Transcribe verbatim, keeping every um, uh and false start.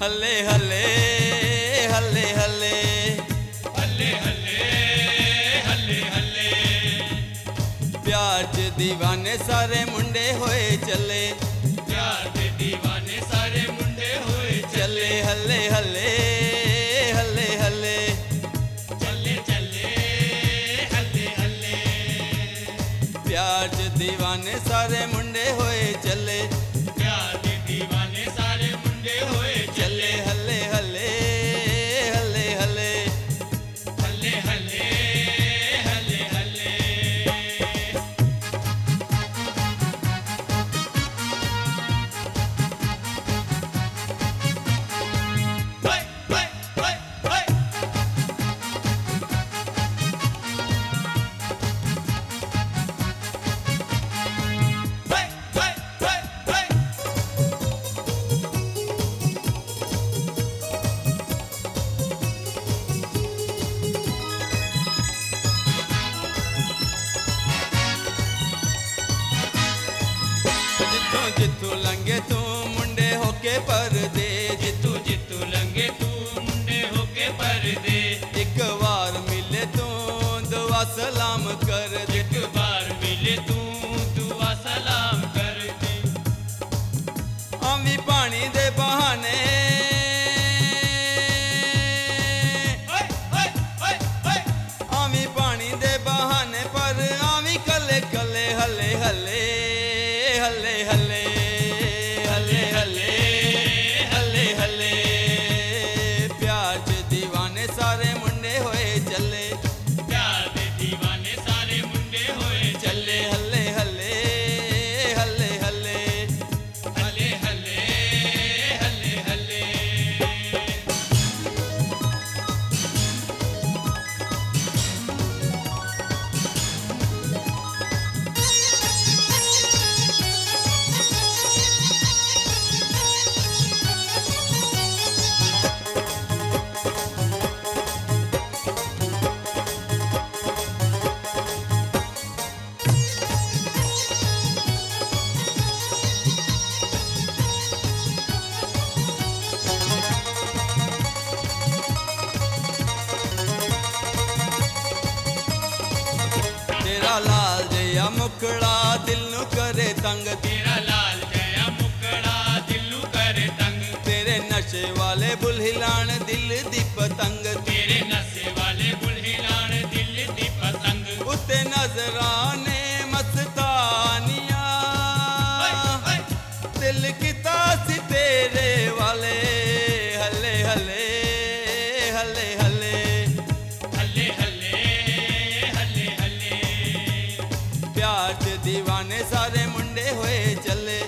हल्ले हल्ले हल्ले हल्ले हल्ले हल्ले हल्ले हल्ले प्यार च दीवाने सारे मुंडे होए चले प्यार दे दीवाने सारे मुंडे होए चले हल्ले हल्ले हल्ले हल्ले चले चले हल्ले हल्ले प्यार च दीवाने सारे मुंडे होए चले प्यार दे दीवाने सारे मुंडे होए चले हल्ले हल्ले हल्ले हल्ले हल्ले हल्ले हल्ले हल्ले हाय हाय हाय हाय हाय हाय हाय हाय जिथों जिथों लंघे तू मुंडे होके परदे जितू जितू लंगे तू मुंडे होके परदे एक बार मिले तू दुआ सलाम कर दे एक बार मिले तू दुआ सलाम कर दे आमी पानी दे बहाने ओए ओए ओए ओए आमी पानी दे बहाने पर आमी कले कले हल्ले हल्ले हल्ले हल्ले हल्ले हल्ले हल्ले हल्ले प्यार च दीवाने सारे मुंडे होए चले प्यार दे दीवाने सारे मुंडे होए चले हल्ले हल्ले हल्ले हल्ले हल्ले हल्ले हल्ले हल्ले तेरा लाल जया मुखड़ा दिल नु करे तंग तेरा लाल जया मुकड़ा दिलू करे तंग तेरे नशे वाले बुल हिलान दिल दी पतंग तेरे नशे वाले बुल हिलान दिल दी पतंग उत्ते नजराने मस्तानिया ओए ओए दिल किता सी तेरे वाले हल्ले हल्ले हल्ले हल्ले हल्ले हल्ले हल्ले हल्ले प्यार च दीवाने सारे मुंडे होए चले